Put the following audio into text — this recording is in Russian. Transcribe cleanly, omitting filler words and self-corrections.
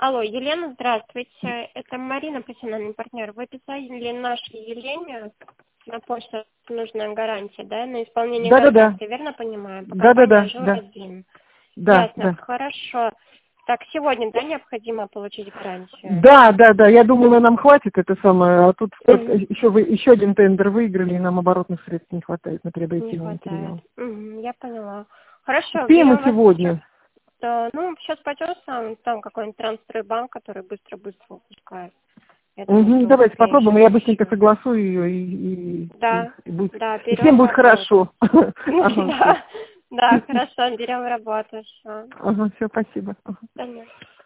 Алло, Елена, здравствуйте. Это Марина, профессиональный партнер. Вы писали нашей Елене на почту нужная гарантия, да, на исполнение гарантии, верно понимаю? По компании «Ажур-1». Ясно, хорошо. Так, сегодня, да, необходимо получить гарантию? Да, я думала, нам хватит это самое, а тут еще один тендер выиграли, и нам оборотных средств не хватает на приобретение материала. Я поняла. Хорошо. Успеем мы сегодня? Ну, сейчас пойдет там какой-нибудь Трансстройбанк, который быстро-быстро выпускает. Давайте попробуем, я быстренько согласую ее, и всем будет хорошо. Да, хорошо, берем работу. Все, спасибо. Понятно.